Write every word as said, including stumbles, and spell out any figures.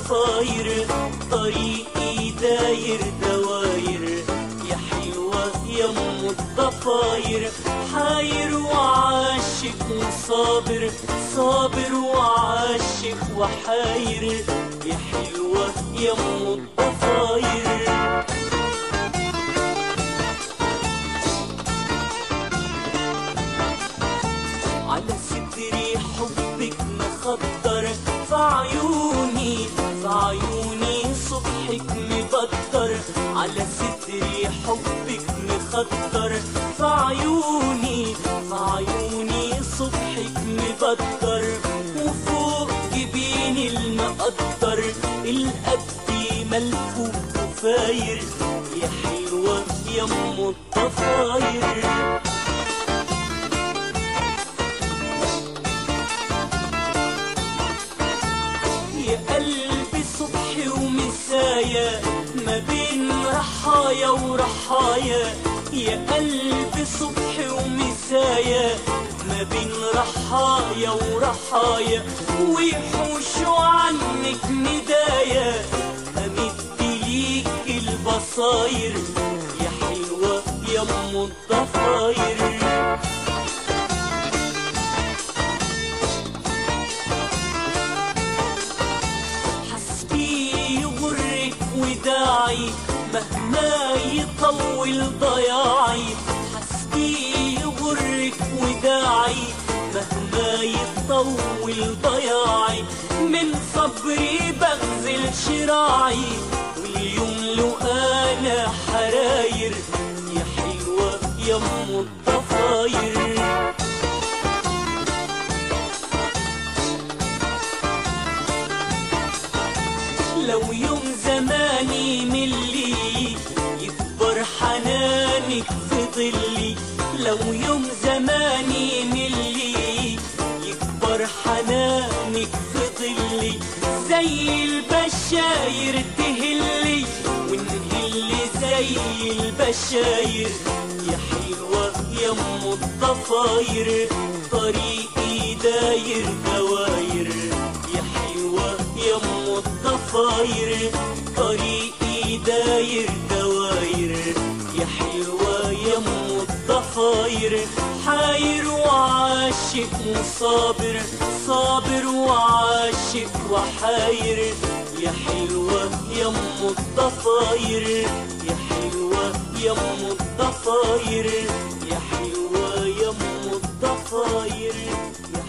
الضفاير، طريقي داير دواير يا حلوة يا ام الضفاير. حاير وعاشق وصابر، صابر وعاشق وحاير يا حلوة يا ام الضفاير. على صدري حبك مخطر، في عيوني في عيوني صبحك مبطر. على صدري حبك مخطر، في عيوني في عيوني صبحك مبطر. وفوق جبيني المقدر القد ملفوف وفاير يا حلوة يا ام الضفاير. يا قلبي صبحي ومسايا ما بين رحايا ورحايا. يا قلبي صبحي ومسايا ما بين رحايا ورحايا. ويحوشوا عنك ندايا أمد ليك البصاير يا حلوة يا ام الضفاير. وداعي مهما يطول ضياعي، حسبي يغرك وداعي مهما يطول ضياعي. من صبري بغزل شراعي واليوم له انا حراير يا حلوة يا ام الضفاير. لو يوم زماني ملي يكبر حنانك في ظلي. لو يوم زماني ملي يكبر حنانك في ظلي. زي البشاير تهلي ونهلي زي البشاير يا حلوة يا ام الضفاير. طريقي داير دواير يا حلوة يا ام الضفاير. طريقي داير دواير يا حلوة يا ام الضفاير. حاير وعاشق وصابر، صابر وعاشق وحاير يا حلوة يا ام الضفاير. يا حلوة يا ام الضفاير، يا حلوة يا ام الضفاير.